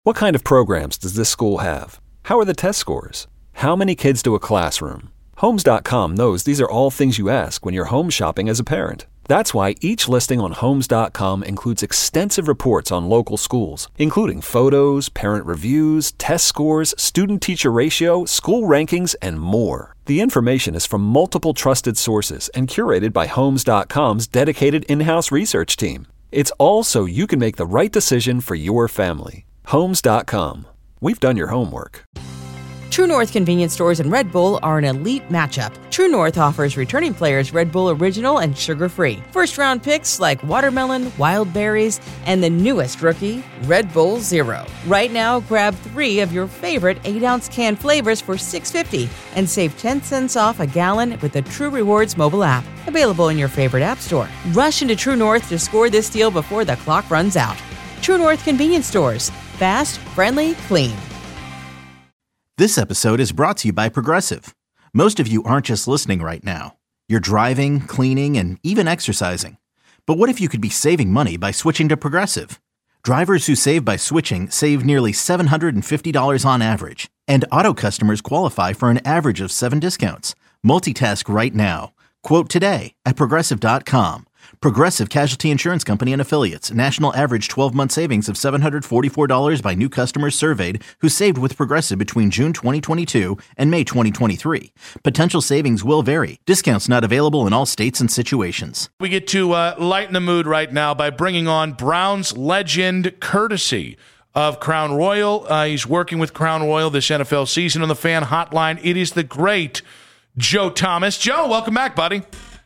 What kind of programs does this school have? How are the test scores? How many kids do a classroom? Homes.com knows these are all things you ask when you're home shopping as a parent. That's why each listing on Homes.com includes extensive reports on local schools, including photos, parent reviews, test scores, student-teacher ratio, school rankings, and more. The information is from multiple trusted sources and curated by Homes.com's dedicated in-house research team. It's all so you can make the right decision for your family. Homes.com. We've done your homework. True North convenience stores and Red Bull are an elite matchup. True North offers returning players Red Bull Original and sugar-free. First-round picks like watermelon, wild berries, and the newest rookie, Red Bull Zero. Right now, grab 3 of your favorite 8-ounce can flavors for $6.50 and save 10 cents off a gallon with the True Rewards mobile app. Available in your favorite app store. Rush into True North to score this deal before the clock runs out. True North convenience stores. Fast, friendly, clean. This episode is brought to you by Progressive. Most of you aren't just listening right now. You're driving, cleaning, and even exercising. But what if you could be saving money by switching to Progressive? Drivers who save by switching save nearly $750 on average. And auto customers qualify for an average of 7 discounts. Multitask right now. Quote today at Progressive.com. Progressive Casualty Insurance Company and Affiliates. National average 12-month savings of $744 by new customers surveyed who saved with Progressive between June 2022 and May 2023. Potential savings will vary. Discounts not available in all states and situations. We get to lighten the mood right now by bringing on Browns legend, courtesy of Crown Royal. He's working with Crown Royal this NFL season on the Fan Hotline. It is the great Joe Thomas. Joe, welcome back, buddy.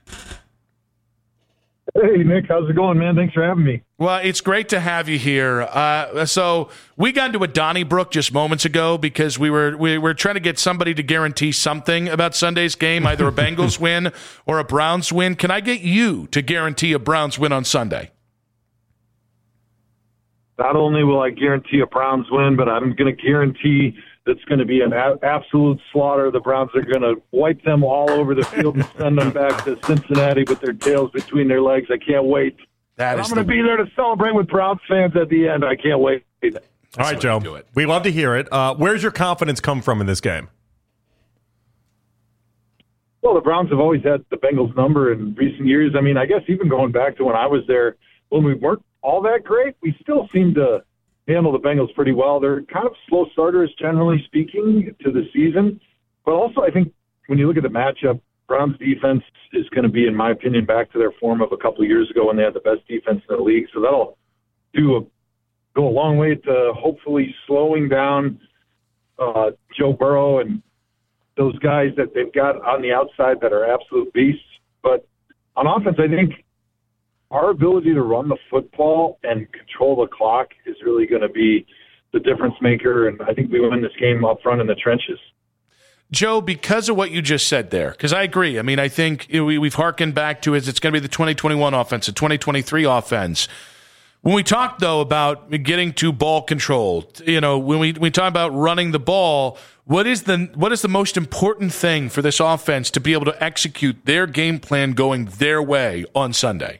Hey, Nick, how's it going, man? Thanks for having me. Well, it's great to have you here. So we got into a Donnybrook just moments ago because we were trying to get somebody to guarantee something about Sunday's game, either a Bengals win or a Browns win. Can I get you to guarantee a Browns win on Sunday? Not only will I guarantee a Browns win, but I'm going to guarantee that's going to be an absolute slaughter. The Browns are going to wipe them all over the field and send them back to Cincinnati with their tails between their legs. I can't wait. I'm going to be there to celebrate with Browns fans at the end. I can't wait. All right, Joe. We love to hear it. Where's your confidence come from in this game? Well, the Browns have always had the Bengals number in recent years. I mean, I guess even going back to when I was there, when we weren't all that great, we still seemed to handle the Bengals pretty well. They're kind of slow starters, generally speaking, to the season. But also, I think when you look at the matchup, Browns defense is going to be, in my opinion, back to their form of a couple of years ago when they had the best defense in the league. So that'll go a long way to hopefully slowing down Joe Burrow and those guys that they've got on the outside that are absolute beasts. But on offense, I think our ability to run the football and control the clock is really going to be the difference maker, and I think we win this game up front in the trenches. Joe, because of what you just said there, because I agree. I mean, I think we've hearkened back to it's going to be the 2021 offense, the 2023 offense. When we talk, though, about getting to ball control, when we talk about running the ball, what is the most important thing for this offense to be able to execute their game plan going their way on Sunday?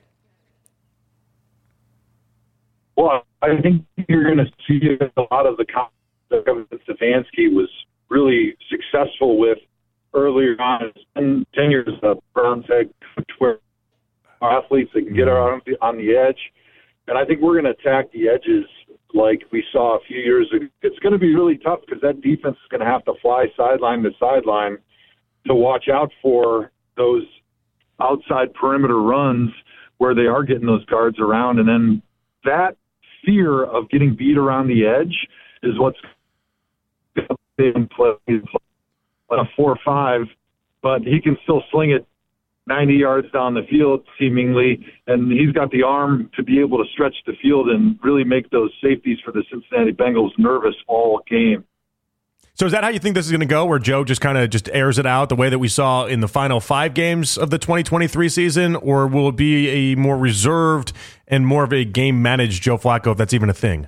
Well, I think you're going to see a lot of the that Kevin Stefanski was really successful with earlier on in 10 years of Browns head coach, where athletes that can get around on the edge. And I think we're going to attack the edges like we saw a few years ago. It's going to be really tough because that defense is going to have to fly sideline to sideline to watch out for those outside perimeter runs where they are getting those guards around. And then that fear of getting beat around the edge is what's been played on a 4-5, but he can still sling it 90 yards down the field seemingly, and he's got the arm to be able to stretch the field and really make those safeties for the Cincinnati Bengals nervous all game. So is that how you think this is going to go, where Joe just kind of airs it out the way that we saw in the final 5 games of the 2023 season, or will it be a more reserved and more of a game-managed Joe Flacco, if that's even a thing?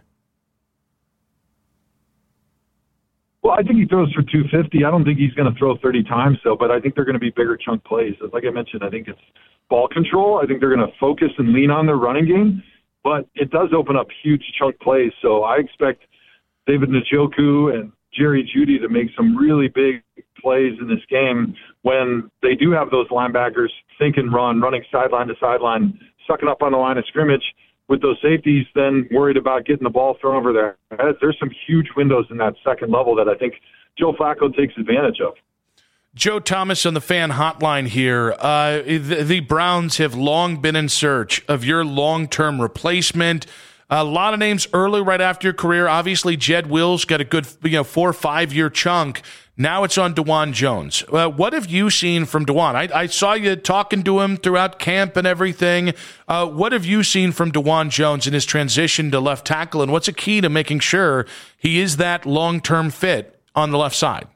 Well, I think he throws for 250. I don't think he's going to throw 30 times, though, but I think they're going to be bigger chunk plays. Like I mentioned, I think it's ball control. I think they're going to focus and lean on their running game, but it does open up huge chunk plays. So I expect David Njoku and Jerry Jeudy to make some really big plays in this game when they do have those linebackers think and run, running sideline to sideline, sucking up on the line of scrimmage with those safeties, then worried about getting the ball thrown over their heads. There's some huge windows in that second level that I think Joe Flacco takes advantage of. Joe Thomas on the fan hotline here. The Browns have long been in search of your long-term replacement. A lot of names early, right after your career. Obviously, Jed Wills got a good 4 or 5 year chunk. Now it's on DeJuan Jones. What have you seen from DeJuan? I saw you talking to him throughout camp and everything. What have you seen from DeJuan Jones in his transition to left tackle, and what's a key to making sure he is that long-term fit on the left side?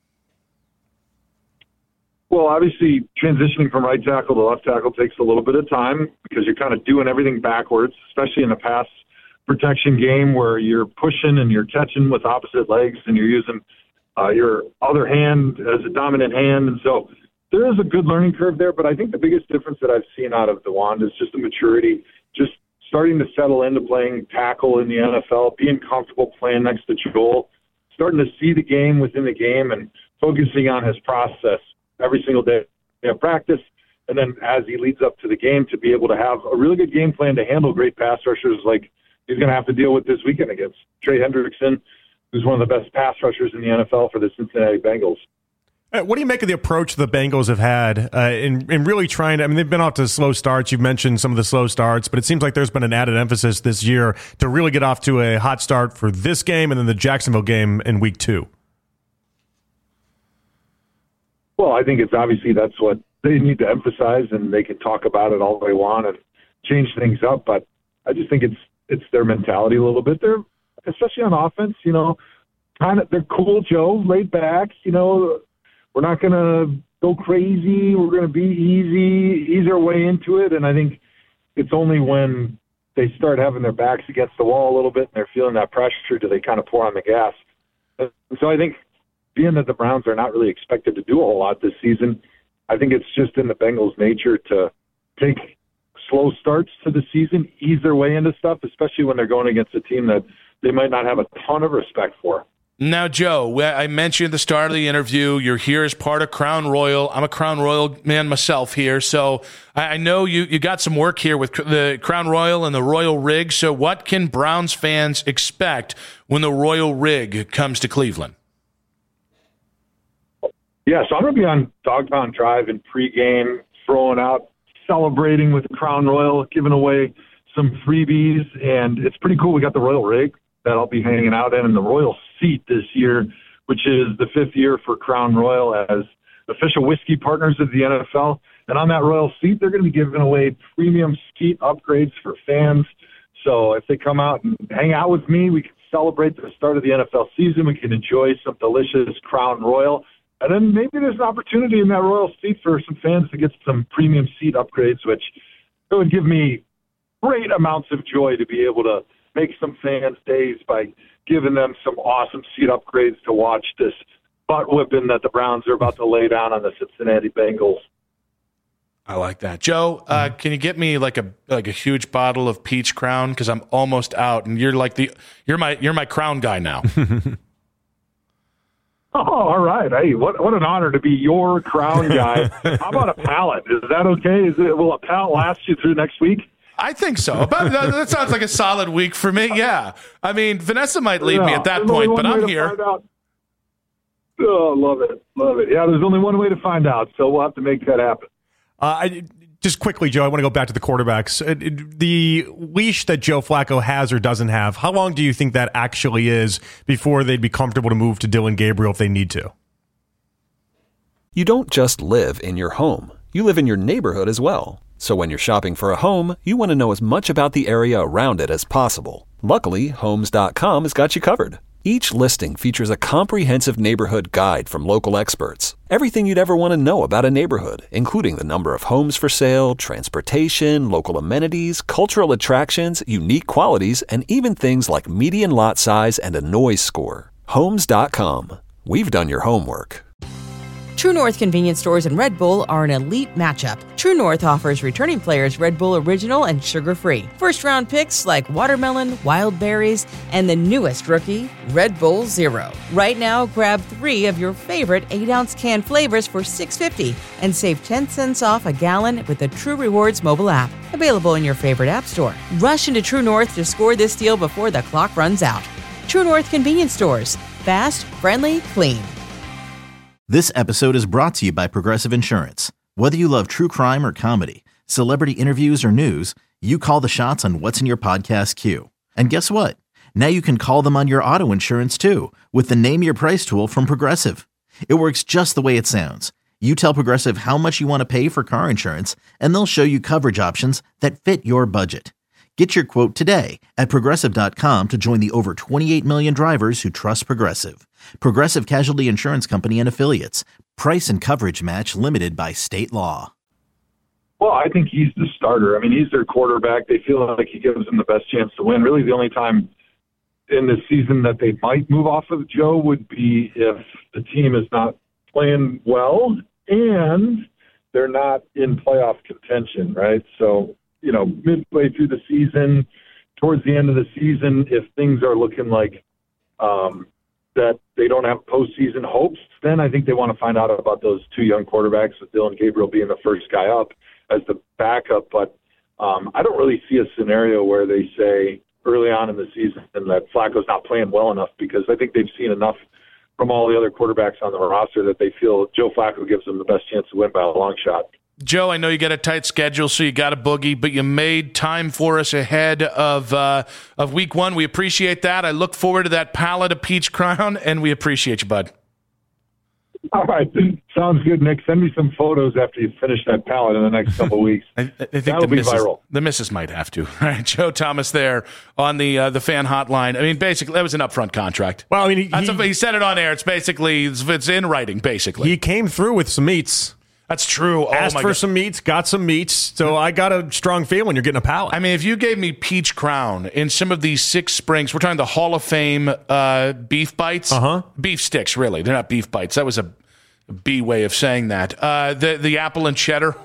Well, obviously, transitioning from right tackle to left tackle takes a little bit of time because you're kind of doing everything backwards, especially in the pass protection game where you're pushing and you're catching with opposite legs and you're using your other hand as a dominant hand. And so there is a good learning curve there, but I think the biggest difference that I've seen out of DeJuan is just the maturity, just starting to settle into playing tackle in the NFL, being comfortable playing next to Joel, starting to see the game within the game and focusing on his process every single day of practice. And then as he leads up to the game, to be able to have a really good game plan to handle great pass rushers like he's going to have to deal with this weekend against Trey Hendrickson, who's one of the best pass rushers in the NFL for the Cincinnati Bengals. What do you make of the approach the Bengals have had in really trying to, I mean, they've been off to slow starts. You've mentioned some of the slow starts, but it seems like there's been an added emphasis this year to really get off to a hot start for this game and then the Jacksonville game in week 2. Well, I think it's obviously that's what they need to emphasize, and they can talk about it all they want and change things up. But I just think it's their mentality a little bit. They're, especially on offense, they're cool, Joe, laid back. We're not going to go crazy. We're going to be ease our way into it. And I think it's only when they start having their backs against the wall a little bit and they're feeling that pressure do they kind of pour on the gas. And so I think, being that the Browns are not really expected to do a whole lot this season, I think it's just in the Bengals' nature to take slow starts to the season, ease their way into stuff, especially when they're going against a team that they might not have a ton of respect for. Now, Joe, I mentioned at the start of the interview, you're here as part of Crown Royal. I'm a Crown Royal man myself here, so I know you got some work here with the Crown Royal and the Royal Rig. So what can Browns fans expect when the Royal Rig comes to Cleveland? Yeah, so I'm going to be on Dog Pound Drive in pregame, throwing out, celebrating with Crown Royal, giving away some freebies, and it's pretty cool. We got the Royal Rig that I'll be hanging out in, and the Royal Seat this year, which is the 5th year for Crown Royal as official whiskey partners of the NFL. And on that Royal Seat, they're going to be giving away premium seat upgrades for fans. So if they come out and hang out with me, we can celebrate the start of the NFL season. We can enjoy some delicious Crown Royal. And then maybe there's an opportunity in that Royal Seat for some fans to get some premium seat upgrades, which it would give me great amounts of joy to be able to make some fans' days by giving them some awesome seat upgrades to watch this butt whipping that the Browns are about to lay down on the Cincinnati Bengals. I like that. Joe, can you get me like a huge bottle of Peach Crown? Because I'm almost out, and you're my Crown guy now. Oh, all right. Hey, what an honor to be your Crown guy. How about a pallet? Is that okay? Will a pallet last you through next week? I think so. That sounds like a solid week for me. Yeah. I mean, Vanessa might leave me at that point, but I'm here. Oh, love it. Love it. Yeah, there's only one way to find out, so we'll have to make that happen. Just quickly, Joe, I want to go back to the quarterbacks. The leash that Joe Flacco has or doesn't have, how long do you think that actually is before they'd be comfortable to move to Dillon Gabriel if they need to? You don't just live in your home. You live in your neighborhood as well. So when you're shopping for a home, you want to know as much about the area around it as possible. Luckily, Homes.com has got you covered. Each listing features a comprehensive neighborhood guide from local experts. Everything you'd ever want to know about a neighborhood, including the number of homes for sale, transportation, local amenities, cultural attractions, unique qualities, and even things like median lot size and a noise score. Homes.com. We've done your homework. True North Convenience Stores and Red Bull are an elite matchup. True North offers returning players Red Bull Original and sugar-free. First-round picks like watermelon, wild berries, and the newest rookie, Red Bull Zero. Right now, grab 3 of your favorite 8-ounce can flavors for $6.50 and save 10 cents off a gallon with the True Rewards mobile app. Available in your favorite app store. Rush into True North to score this deal before the clock runs out. True North Convenience Stores. Fast, friendly, clean. This episode is brought to you by Progressive Insurance. Whether you love true crime or comedy, celebrity interviews or news, you call the shots on what's in your podcast queue. And guess what? Now you can call them on your auto insurance too with the Name Your Price tool from Progressive. It works just the way it sounds. You tell Progressive how much you want to pay for car insurance, and they'll show you coverage options that fit your budget. Get your quote today at Progressive.com to join the over 28 million drivers who trust Progressive. Progressive Casualty Insurance Company and Affiliates. Price and coverage match limited by state law. Well, I think he's the starter. I mean, he's their quarterback. They feel like he gives them the best chance to win. Really, the only time in the season that they might move off of Joe would be if the team is not playing well and they're not in playoff contention, right? So, you know, midway through the season, towards the end of the season, if things are looking like that they don't have postseason hopes, then I think they want to find out about those 2 young quarterbacks, with Dillon Gabriel being the first guy up as the backup. But I don't really see a scenario where they say early on in the season that Flacco's not playing well enough, because I think they've seen enough from all the other quarterbacks on the roster that they feel Joe Flacco gives them the best chance to win by a long shot. Joe, I know you got a tight schedule, so you got a boogie, but you made time for us ahead of week 1. We appreciate that. I look forward to that pallet of Peach Crown, and we appreciate you, bud. All right. Sounds good, Nick. Send me some photos after you finish that pallet in the next couple of weeks. I think that'll be viral. The missus might have to. All right, Joe Thomas there on the fan hotline. I mean, basically, that was an upfront contract. Well, I mean, he said it on air. It's basically, it's in writing, basically. He came through with some meats. That's true. Asked for some meats, got some meats. So I got a strong feeling you're getting a pallet. I mean, if you gave me Peach Crown in some of these 6 Springs, we're talking the Hall of Fame beef bites. Beef sticks, really. They're not beef bites. That was a B way of saying that. The apple and cheddar.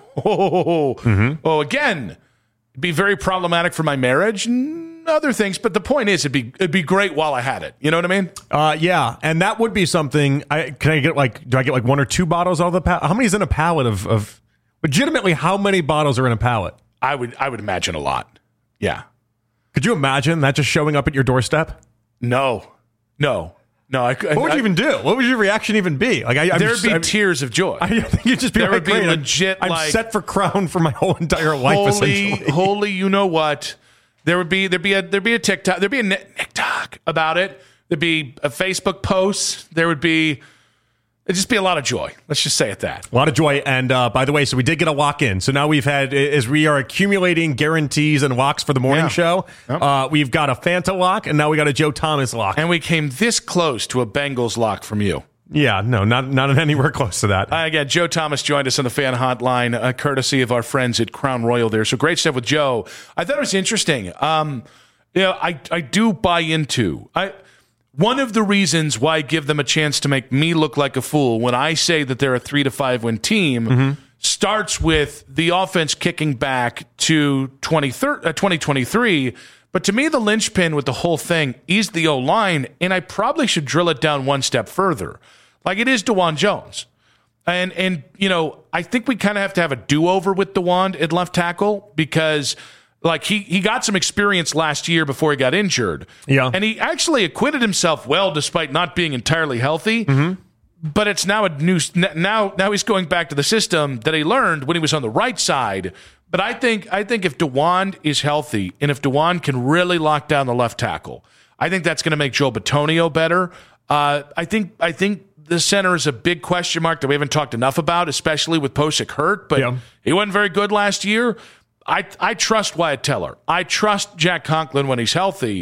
Again, it'd be very problematic for my marriage and other things. But the point is, it'd be great while I had it. You know what I mean? Yeah, and that would be something. Do I get like 1 or 2 bottles out of the pallet? How many is in a pallet of legitimately? How many bottles are in a pallet? I would imagine a lot. Yeah. Could you imagine that just showing up at your doorstep? No. What would you even do? What would your reaction even be? Like, there'd be tears of joy. I think you'd just be there like, would be legit. I'm set for Crown for my whole entire life. Essentially, holy, you know what? There'd be a TikTok. There'd be a TikTok about it. There'd be a Facebook post. It'd just be a lot of joy. Let's just say it that. A lot of joy. And by the way, so we did get a lock in. So now we've had, as we are accumulating guarantees and locks for the morning show, we've got a Fanta lock, and now we got a Joe Thomas lock. And we came this close to a Bengals lock from you. Yeah, no, not anywhere close to that. Again, Joe Thomas joined us on the fan hotline, courtesy of our friends at Crown Royal there. So great stuff with Joe. I thought it was interesting. I do buy into one of the reasons why I give them a chance to make me look like a fool when I say that they're a 3-5 win team starts with the offense kicking back to 2023. But to me, the linchpin with the whole thing is the O-line, and I probably should drill it down one step further. Like, it is DeJuan Jones. And you know, I think we kind of have to have a do-over with DeJuan at left tackle because, like, he got some experience last year before he got injured. Yeah. And he actually acquitted himself well despite not being entirely healthy. But it's now now he's going back to the system that he learned when he was on the right side. But I think if DeJuan is healthy and if DeJuan can really lock down the left tackle, I think that's going to make Joe Bitonio better. I think the center is a big question mark that we haven't talked enough about, especially with Posick hurt. But he wasn't very good last year. I trust Wyatt Teller. I trust Jack Conklin when he's healthy.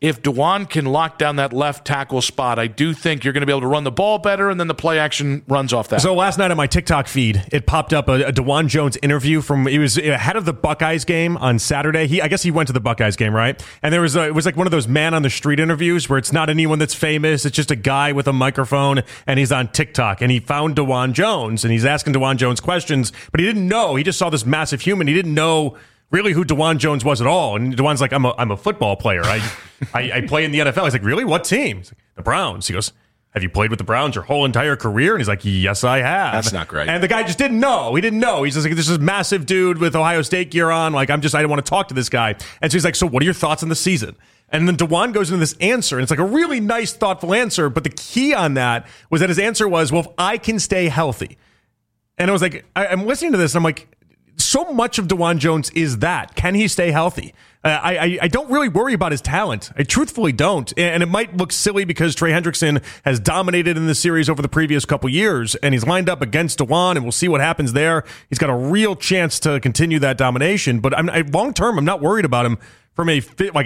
if DeJuan can lock down that left tackle spot, I do think you're going to be able to run the ball better, and then the play action runs off that. So last night on my TikTok feed, it popped up a DeJuan Jones interview he was ahead of the Buckeyes game on Saturday. I guess he went to the Buckeyes game, right? And it was like one of those man on the street interviews where it's not anyone that's famous. It's just a guy with a microphone, and he's on TikTok, and he found DeJuan Jones, and he's asking DeJuan Jones questions, but he didn't know. He just saw this massive human. He didn't know really who DeJuan Jones was at all. And DeJuan's like, I'm a football player. I play in the NFL. He's like, really? What team? He's like, the Browns. He goes, have you played with the Browns your whole entire career? And he's like, yes, I have. That's not great. And the guy just didn't know. He didn't know. He's just like, this is massive dude with Ohio State gear on. Like, I don't want to talk to this guy. And so he's like, so what are your thoughts on the season? And then DeJuan goes into this answer, and it's like a really nice, thoughtful answer. But the key on that was that his answer was, well, if I can stay healthy. And I was like, I'm listening to this, and I'm like, so much of DeJuan Jones is that. Can he stay healthy? I don't really worry about his talent. I truthfully don't. And it might look silly because Trey Hendrickson has dominated in the series over the previous couple years, and he's lined up against DeJuan, and we'll see what happens there. He's got a real chance to continue that domination. But long term, I'm not worried about him from a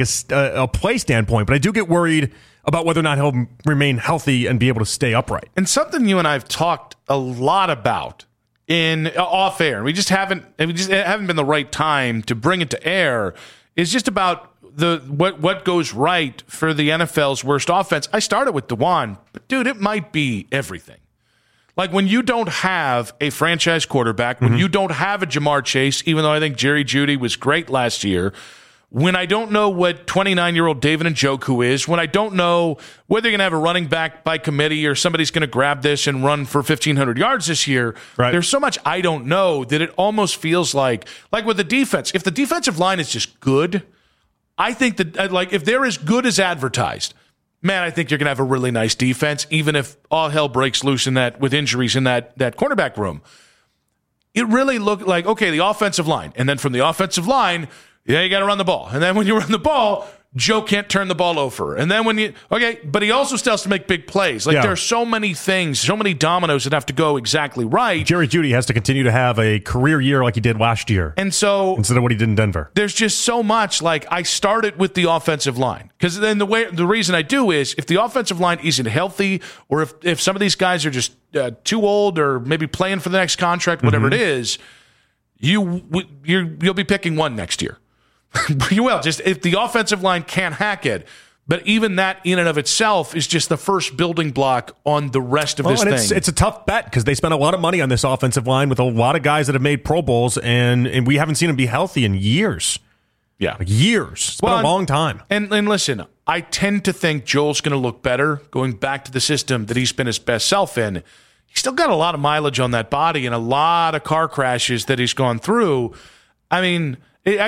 play standpoint. But I do get worried about whether or not he'll remain healthy and be able to stay upright. And something you and I have talked a lot about in off air, we just haven't been the right time to bring it to air, is just about what goes right for the NFL's worst offense. I started with DeJuan, but dude, it might be everything. Like when you don't have a franchise quarterback, when you don't have a Jamar Chase, even though I think Jerry Jeudy was great last year, when I don't know what 29-year-old David Njoku is, when I don't know whether you're going to have a running back by committee or somebody's going to grab this and run for 1,500 yards this year, right. There's so much I don't know that it almost feels like with the defense, if the defensive line is just good, I think that like if they're as good as advertised, man, I think you're going to have a really nice defense, even if all hell breaks loose in that with injuries in that cornerback room. It really looked like, okay, the offensive line, and then from the offensive line, yeah, you got to run the ball. And then when you run the ball, Joe can't turn the ball over. And then but he also still has to make big plays. Like there are so many things, so many dominoes that have to go exactly right. Jerry Jeudy has to continue to have a career year like he did last year. And so instead of what he did in Denver. There's just so much. Like I started with the offensive line. Because then the reason I do is if the offensive line isn't healthy, or if some of these guys are just too old or maybe playing for the next contract, whatever it is, you'll be picking one next year. You will, just if the offensive line can't hack it. But even that in and of itself is just the first building block on the rest of this thing. It's a tough bet because they spent a lot of money on this offensive line with a lot of guys that have made Pro Bowls, and we haven't seen them be healthy in years. Yeah. Years. It's been a long time. And listen, I tend to think Joel's going to look better going back to the system that he's been his best self in. He's still got a lot of mileage on that body and a lot of car crashes that he's gone through. I mean,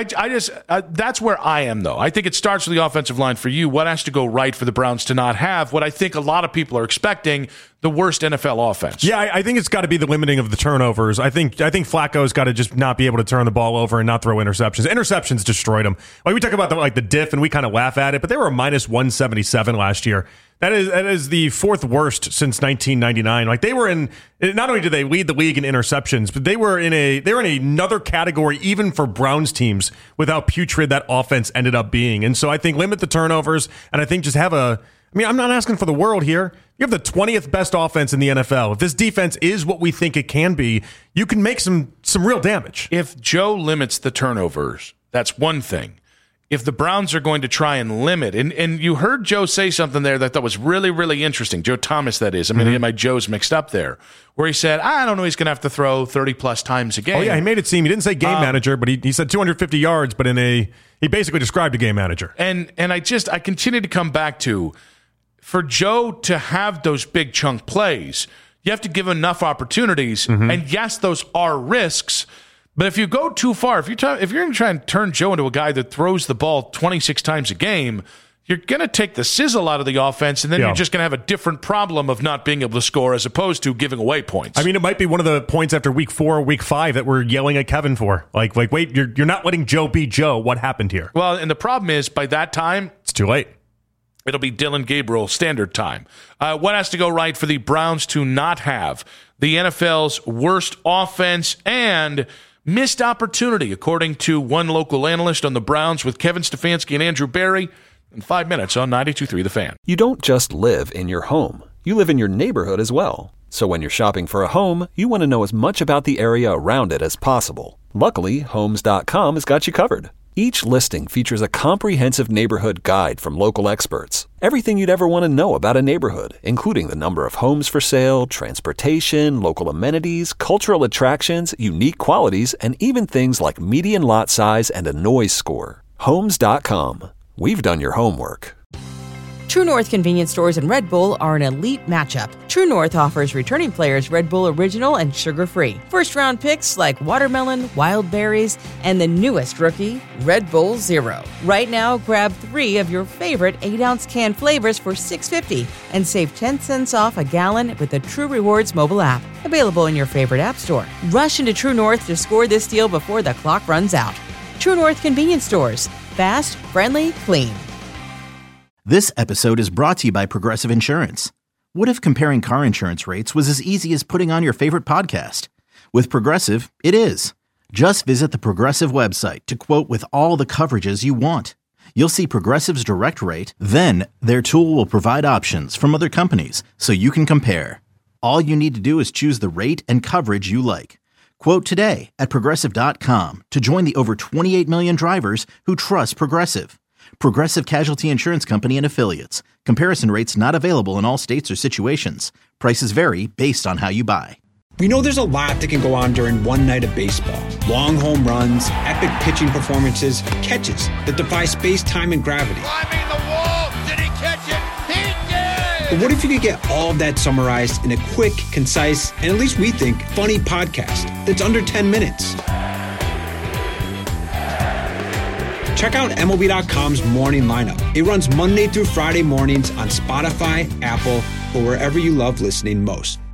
that's where I am, though. I think it starts with the offensive line for you. What has to go right for the Browns to not have what I think a lot of people are expecting, the worst NFL offense? Yeah, I think it's got to be the limiting of the turnovers. I think Flacco's got to just not be able to turn the ball over and not throw interceptions. Interceptions destroyed him. Like we talk about the diff, and we kind of laugh at it, but they were a minus 177 last year. That is the fourth worst since 1999. Like they were in. Not only did they lead the league in interceptions, but they were in another category even for Browns teams with how putrid that offense ended up being. And so I think limit the turnovers, and I think just have I'm not asking for the world here. You have the 20th best offense in the NFL. If this defense is what we think it can be, you can make some real damage. If Joe limits the turnovers, that's one thing. If the Browns are going to try and limit, and you heard Joe say something there that I thought was really, really interesting. Joe Thomas, that is. I mean, I get my Joes mixed up there, where he said, I don't know, he's going to have to throw 30-plus times a game. Oh, yeah, he made it seem, he didn't say game manager, but he said 250 yards, but he basically described a game manager. And I continue to come back to, for Joe to have those big chunk plays, you have to give enough opportunities. And yes, those are risks. But if you go too far, if you're going to try and turn Joe into a guy that throws the ball 26 times a game, you're going to take the sizzle out of the offense, and then you're just going to have a different problem of not being able to score as opposed to giving away points. I mean, it might be one of the points after week 4 or week 5 that we're yelling at Kevin for. Like wait, you're not letting Joe be Joe. What happened here? Well, and the problem is, by that time, it's too late. It'll be Dylan Gabriel standard time. What has to go right for the Browns to not have the NFL's worst offense and missed opportunity, according to one local analyst on the Browns with Kevin Stefanski and Andrew Berry? in 5 minutes on 92.3 The Fan. You don't just live in your home. You live in your neighborhood as well. So when you're shopping for a home, you want to know as much about the area around it as possible. Luckily, Homes.com has got you covered. Each listing features a comprehensive neighborhood guide from local experts. Everything you'd ever want to know about a neighborhood, including the number of homes for sale, transportation, local amenities, cultural attractions, unique qualities, and even things like median lot size and a noise score. Homes.com. We've done your homework. True North convenience stores and Red Bull are an elite matchup. True North offers returning players Red Bull Original and sugar-free. First-round picks like watermelon, wild berries, and the newest rookie, Red Bull Zero. Right now, grab 3 of your favorite 8-ounce can flavors for $6.50 and save 10 cents off a gallon with the True Rewards mobile app. Available in your favorite app store. Rush into True North to score this deal before the clock runs out. True North convenience stores. Fast, friendly, clean. This episode is brought to you by Progressive Insurance. What if comparing car insurance rates was as easy as putting on your favorite podcast? With Progressive, it is. Just visit the Progressive website to quote with all the coverages you want. You'll see Progressive's direct rate, then their tool will provide options from other companies so you can compare. All you need to do is choose the rate and coverage you like. Quote today at Progressive.com to join the over 28 million drivers who trust Progressive. Progressive Casualty Insurance Company and Affiliates. Comparison rates not available in all states or situations. Prices vary based on how you buy. We know there's a lot that can go on during one night of baseball. Long home runs, epic pitching performances, catches that defy space, time, and gravity. Climbing the wall. Did he catch it? He did! But what if you could get all of that summarized in a quick, concise, and at least we think, funny podcast that's under 10 minutes? Check out MLB.com's Morning Lineup. It runs Monday through Friday mornings on Spotify, Apple, or wherever you love listening most.